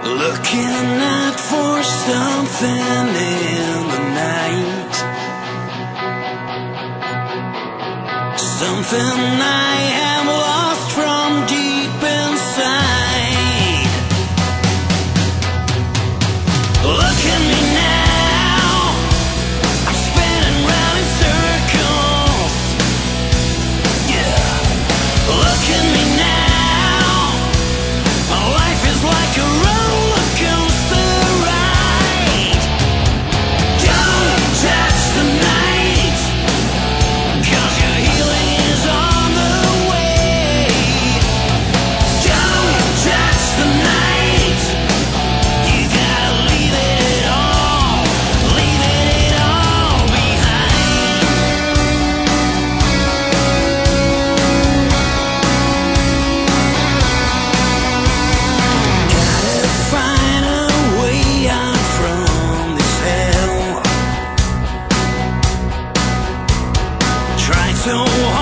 Looking out for something in the night, something I am lost from deep inside. Look at me now, I'm spinning round in circles. Yeah, look at me now, my life is like a roller coaster ride. Don't touch the night, 'cause your healing is on the way. Don't touch the night, you gotta leave it all behind. Gotta find a way out from this hell. Try so hard